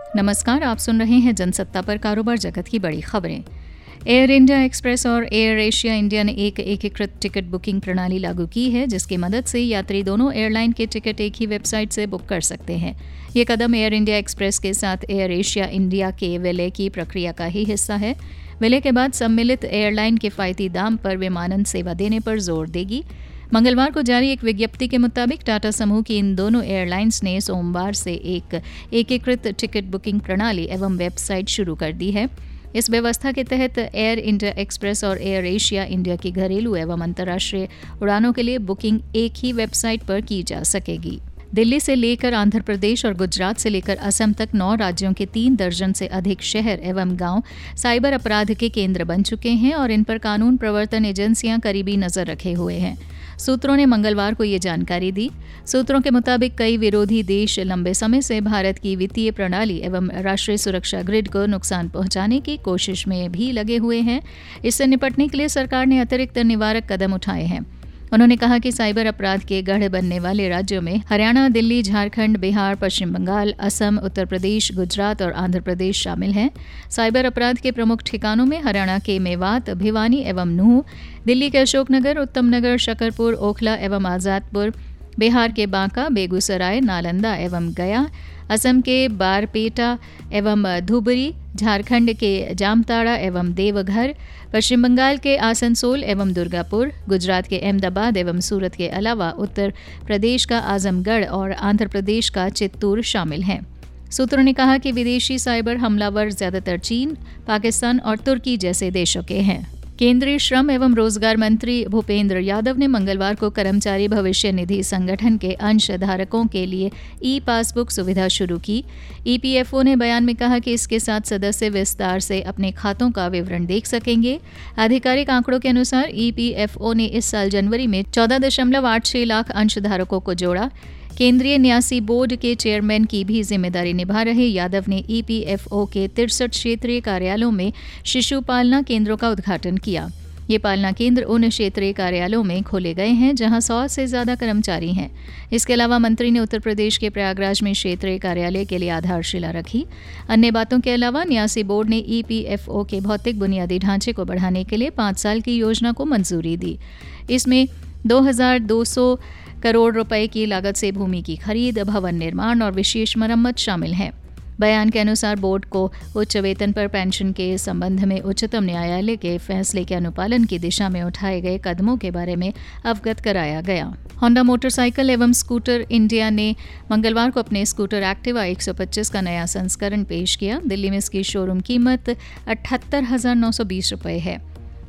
नमस्कार, आप सुन रहे हैं जनसत्ता पर कारोबार जगत की बड़ी खबरें। एयर इंडिया एक्सप्रेस और एयर एशिया इंडिया ने एक एकीकृत टिकट बुकिंग प्रणाली लागू की है, जिसकी मदद से यात्री दोनों एयरलाइन के टिकट एक ही वेबसाइट से बुक कर सकते हैं। ये कदम एयर इंडिया एक्सप्रेस के साथ एयर एशिया इंडिया के विलय की प्रक्रिया का ही हिस्सा है। विलय के बाद सम्मिलित एयरलाइन किफायती दाम पर विमानन सेवा देने पर जोर देगी। मंगलवार को जारी एक विज्ञप्ति के मुताबिक टाटा समूह की इन दोनों एयरलाइंस ने सोमवार से एक एकीकृत टिकट बुकिंग प्रणाली एवं वेबसाइट शुरू कर दी है। इस व्यवस्था के तहत एयर इंडिया एक्सप्रेस और एयर एशिया इंडिया की घरेलू एवं अंतर्राष्ट्रीय उड़ानों के लिए बुकिंग एक ही वेबसाइट पर की जा सकेगी। दिल्ली से लेकर आंध्र प्रदेश और गुजरात से लेकर असम तक 9 राज्यों के 3 दर्जन से अधिक शहर एवं गांव साइबर अपराध के केंद्र बन चुके हैं और इन पर कानून प्रवर्तन एजेंसियां करीबी नजर रखे हुए हैं। सूत्रों ने मंगलवार को ये जानकारी दी। सूत्रों के मुताबिक कई विरोधी देश लंबे समय से भारत की वित्तीय प्रणाली एवं राष्ट्रीय सुरक्षा ग्रिड को नुकसान पहुंचाने की कोशिश में भी लगे हुए हैं। इससे निपटने के लिए सरकार ने अतिरिक्त निवारक कदम उठाए हैं। उन्होंने कहा कि साइबर अपराध के गढ़ बनने वाले राज्यों में हरियाणा, दिल्ली, झारखंड, बिहार, पश्चिम बंगाल, असम, उत्तर प्रदेश, गुजरात और आंध्र प्रदेश शामिल हैं। साइबर अपराध के प्रमुख ठिकानों में हरियाणा के मेवात, भिवानी एवं नूंह, दिल्ली के अशोकनगर, उत्तम नगर, शकरपुर, ओखला एवं आजादपुर, बिहार के बांका, बेगूसराय, नालंदा एवं गया, असम के बारपेटा एवं धुबरी, झारखंड के जामताड़ा एवं देवघर, पश्चिम बंगाल के आसनसोल एवं दुर्गापुर, गुजरात के अहमदाबाद एवं सूरत के अलावा उत्तर प्रदेश का आजमगढ़ और आंध्र प्रदेश का चित्तूर शामिल हैं। सूत्रों ने कहा कि विदेशी साइबर हमलावर ज्यादातर चीन, पाकिस्तान और तुर्की जैसे देशों के हैं। केंद्रीय श्रम एवं रोजगार मंत्री भूपेंद्र यादव ने मंगलवार को कर्मचारी भविष्य निधि संगठन के अंशधारकों के लिए ई पासबुक सुविधा शुरू की। ईपीएफओ ने बयान में कहा कि इसके साथ सदस्य विस्तार से अपने खातों का विवरण देख सकेंगे। आधिकारिक आंकड़ों के अनुसार ईपीएफओ ने इस साल जनवरी में 14.86 लाख अंशधारकों को जोड़ा। केंद्रीय न्यासी बोर्ड के चेयरमैन की भी जिम्मेदारी निभा रहे यादव ने ईपीएफओ के 63 क्षेत्रीय कार्यालयों में शिशु पालना केंद्रों का उद्घाटन किया। ये पालना केंद्र उन क्षेत्रीय कार्यालयों में खोले गए हैं जहां 100 से ज्यादा कर्मचारी हैं। इसके अलावा मंत्री ने उत्तर प्रदेश के प्रयागराज में क्षेत्रीय कार्यालय के लिए आधारशिला रखी। अन्य बातों के अलावा न्यासी बोर्ड ने ईपीएफओ के भौतिक बुनियादी ढांचे को बढ़ाने के लिए 5 साल की योजना को मंजूरी दी। इसमें 2200 करोड़ रुपए की लागत से भूमि की खरीद, भवन निर्माण और विशेष मरम्मत शामिल हैं। बयान के अनुसार बोर्ड को उच्च वेतन पर पेंशन के संबंध में उच्चतम न्यायालय के फैसले के अनुपालन की दिशा में उठाए गए कदमों के बारे में अवगत कराया गया। होंडा मोटरसाइकिल एवं स्कूटर इंडिया ने मंगलवार को अपने स्कूटर एक्टिवा 125 का नया संस्करण पेश किया। दिल्ली में इसकी शोरूम कीमत 78,920 रुपये है।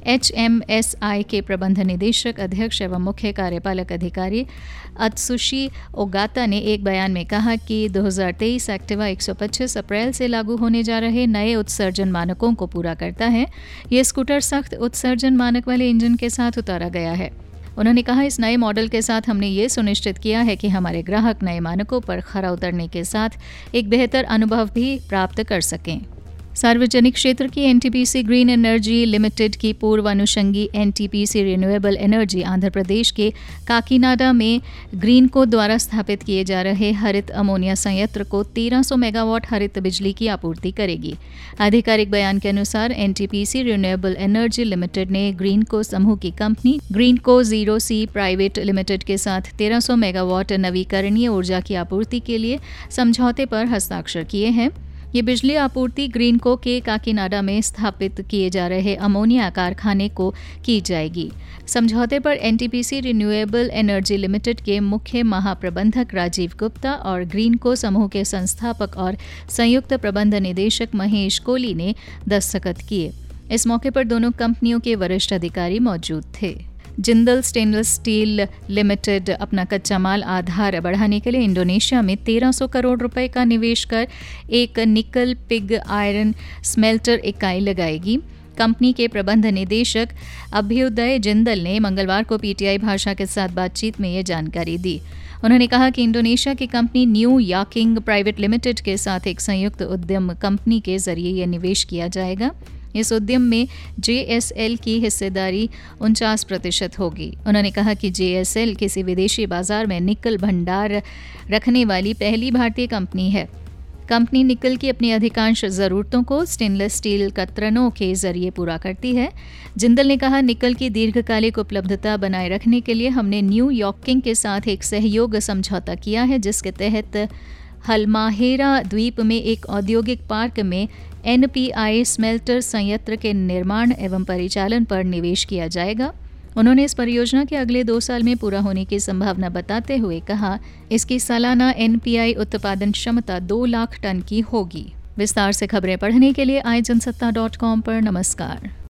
HMSI के प्रबंध निदेशक, अध्यक्ष एवं मुख्य कार्यपालक अधिकारी अत्सुशी ओगाता ने एक बयान में कहा कि 2023 एक्टिवा 125 अप्रैल से लागू होने जा रहे नए उत्सर्जन मानकों को पूरा करता है। ये स्कूटर सख्त उत्सर्जन मानक वाले इंजन के साथ उतारा गया है। उन्होंने कहा, इस नए मॉडल के साथ हमने ये सुनिश्चित किया है कि हमारे ग्राहक नए मानकों पर खरा उतरने के साथ एक बेहतर अनुभव भी प्राप्त कर सकें। सार्वजनिक क्षेत्र की एनटीपीसी ग्रीन एनर्जी लिमिटेड की पूर्व अनुषंगी NTPC renewable energy Andhra Pradesh के काकीनाडा में ग्रीनको द्वारा स्थापित किए जा रहे हरित अमोनिया संयंत्र को 1300 मेगावाट हरित बिजली की आपूर्ति करेगी। आधिकारिक बयान के अनुसार एनटीपीसी रिन्यूएबल एनर्जी लिमिटेड ने ग्रीनको समूह की company Greenko 0C private limited के साथ 1300 मेगावाट नवीकरणीय ऊर्जा की आपूर्ति के लिए समझौते पर हस्ताक्षर किए हैं। ये बिजली आपूर्ति ग्रीनको के काकीनाडा में स्थापित किए जा रहे अमोनिया कारखाने को की जाएगी। समझौते पर एनटीपीसी रिन्यूएबल एनर्जी लिमिटेड के मुख्य महाप्रबंधक राजीव गुप्ता और ग्रीनको समूह के संस्थापक और संयुक्त प्रबंध निदेशक महेश कोहली ने दस्तखत किए। इस मौके पर दोनों कंपनियों के वरिष्ठ अधिकारी मौजूद थे। जिंदल स्टेनलेस स्टील लिमिटेड अपना कच्चा माल आधार बढ़ाने के लिए इंडोनेशिया में 1300 करोड़ रुपए का निवेश कर एक निकल पिग आयरन स्मेल्टर इकाई लगाएगी। कंपनी के प्रबंध निदेशक अभ्युदय जिंदल ने मंगलवार को पीटीआई भाषा के साथ बातचीत में ये जानकारी दी। उन्होंने कहा कि इंडोनेशिया की company new Yaking private limited के साथ एक संयुक्त उद्यम कंपनी के जरिए ये निवेश किया जाएगा। इस उद्यम में JSL की हिस्सेदारी 49% होगी। उन्होंने कहा कि JSL किसी विदेशी बाजार में निकल भंडार रखने वाली पहली भारतीय कंपनी है। कंपनी निकल की अपनी अधिकांश ज़रूरतों को स्टेनलेस स्टील कतरनों के जरिए पूरा करती है। जिंदल ने कहा, निकल की दीर्घकालिक उपलब्धता बनाए रखने के लिए हमने न्यू यॉर्किंग के साथ एक सहयोग समझौता किया है, जिसके तहत हलमाहेरा द्वीप में एक औद्योगिक पार्क में NPI स्मेल्टर संयंत्र के निर्माण एवं परिचालन पर निवेश किया जाएगा। उन्होंने इस परियोजना के अगले 2 साल में पूरा होने की संभावना बताते हुए कहा, इसकी सालाना NPI उत्पादन क्षमता 2 लाख टन की होगी। विस्तार से खबरें पढ़ने के लिए आजनसत्ता.com पर नमस्कार।